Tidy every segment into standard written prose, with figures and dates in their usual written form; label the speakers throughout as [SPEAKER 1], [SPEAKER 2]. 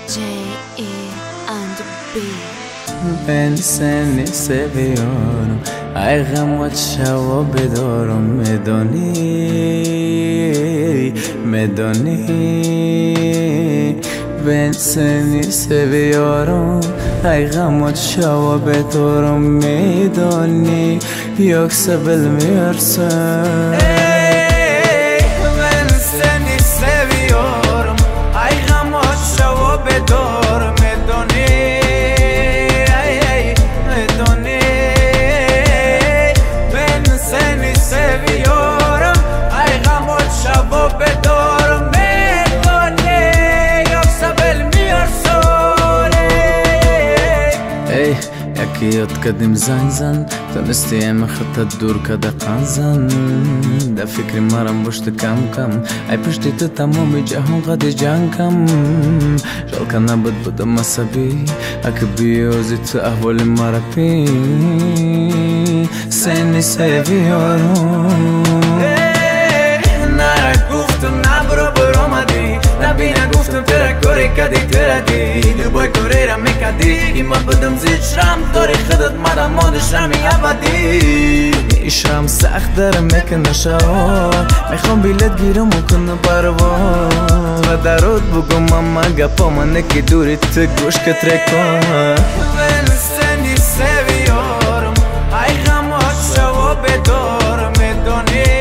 [SPEAKER 1] J.E. and B.
[SPEAKER 2] بنسنی سویارم ای غمت شوا بدارم میدانی بنسنی سویارم ای غمت شوا بدارم میدانی یکسا bilmiyorsun بنسنی سویارم ای غمت شوا بدارم یاد کدیم زن تونستی خطت دور کده قنزن در فکر مرم بشت کم ای پشتی تو تمام جهان قد جنگم شال که نبود بودم عصبی اگه بیازی تو احوال مرا پی سنی سویارم نره گفتم نبرو برامدی نبی نگفتم تره کاری کدی تره دی دو کاری را میکدی ایما بدم زید شرم داری خودت مدام مادشرمی ابدی شرم سخت داره میکنه شوار میخوام بیلت گیرم و کنه پروار و درود بگم اما گپا من نکی دوری تو گوش کتره کن بنسنی سویارم ای غمات شوا بدار میدانی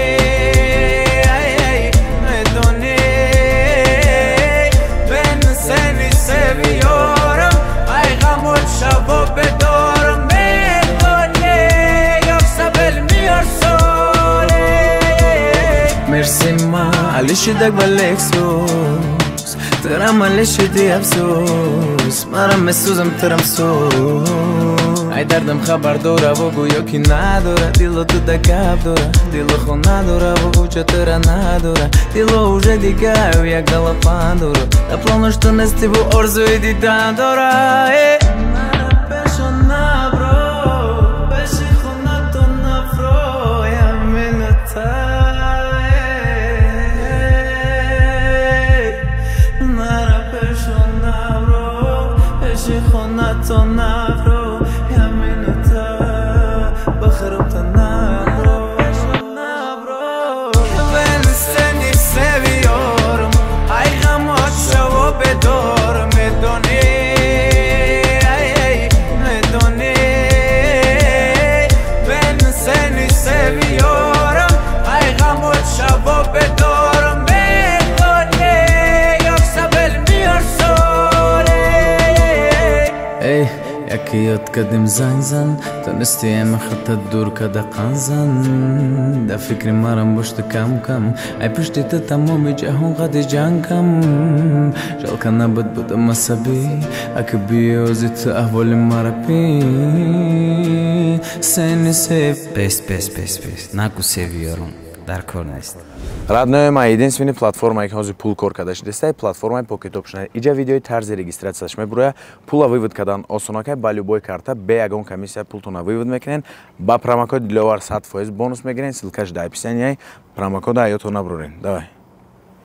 [SPEAKER 2] مرسی ما علی شدک بالکسوس ترم علی شدی افسوس مرم مسوزم ترم سوس ای دردم خبر داره و گویا کی نداره دیلو تو دکب داره دیلو خو نداره و گو چطوره نداره دیلو уже دیگه و یک دلپن داره دپلانش تو نستی و ارزوی دیدن داره خونتو نبرو یمینتا بخرم تا نبرو بنسنی سویارم ای غمات شوا بدار میدانی بنسنی سویارم ای غمات شوا بدار یکی یاد کدیم زن تونستی خطت دور کده قنزن در فکر مرم بشت کم ای پشتی تو تمام جهان قد جنگم شال که نبود بودم عصبی اگه بیازی تو احوال مرا پی سنی سیف
[SPEAKER 3] пес нагу севиёрум дар кор нест
[SPEAKER 4] Родное моя единственная платформа, ҳозир пул кор кардаш дестай, платформаи Pocket Option. Иҷа видеои тарзи регистратсияш мебуроя, пула вывод кардан осонакай ба любой карта бе ягон комиссия пултона вывод мекунен, ба промокод Dilawar 100% бонус мегирен, ссылкаш дар описанияи промокода ҳаётон набурен. Давай.